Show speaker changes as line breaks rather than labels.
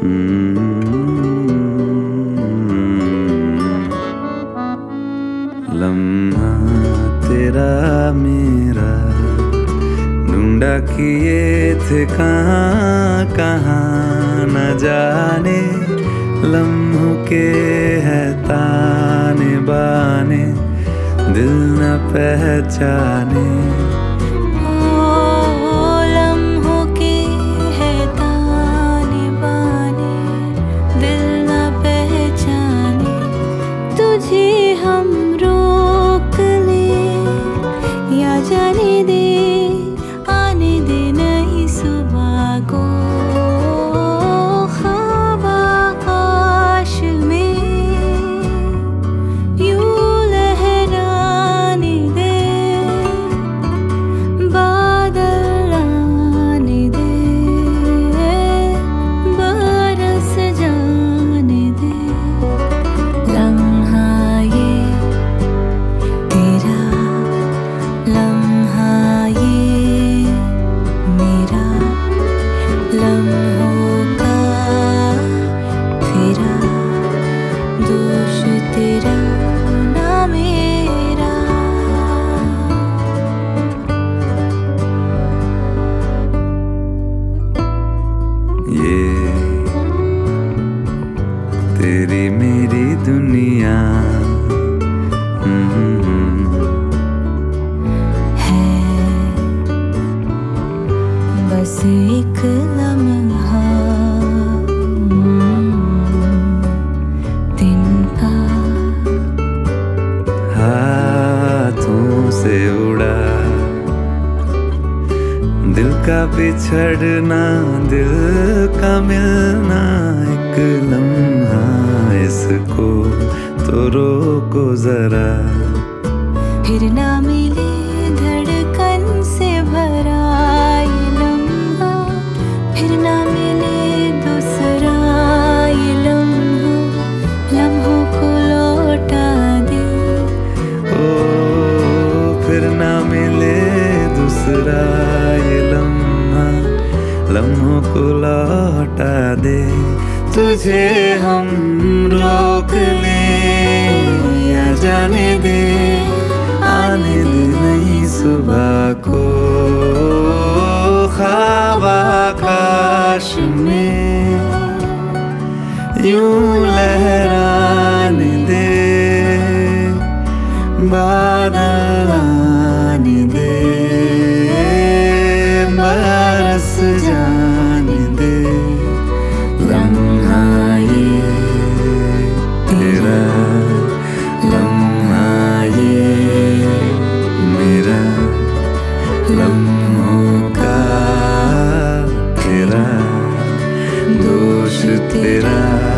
लम्हा तेरा मेरा ढूंढा किए थे कहाँ कहाँ न जाने, लम्हों के है ताने बाने दिल न पहचाने।
हम रोक ले या जाने दे, आने दे नई सुबह को ख्वाब आकाश में यूं लहराने दे, बादल आने दे, बरस जाने दे। लम्हा लम्हों का तेरा दोष तेरा ना मेरा।
ये तेरी मेरी दुनिया
है बस एक लम्हा दिन का,
हाथों से उड़ा दिल का बिछड़ना, दिल का मिलना एक लम्हा, इसको तो रोको जरा।
फिर ना मिले धड़कन से भरा ये लम्हा, फिर ना मिले दूसरा ये लम्हा, लम्हों को लौटा दे।
ओ फिर ना मिले दूसरा ये लम्हा, लम्हों को लौटा दे। तुझे हम रोक ले या जाने दे, आने दे नई सुबह को ख्वाब आकाश में यूं लहराने दे, बादल आने दे, बरस जाने दे। लम्हा ये तेरा, लम्हा ये मेरा, लम्हों का तेरा दोष तेरा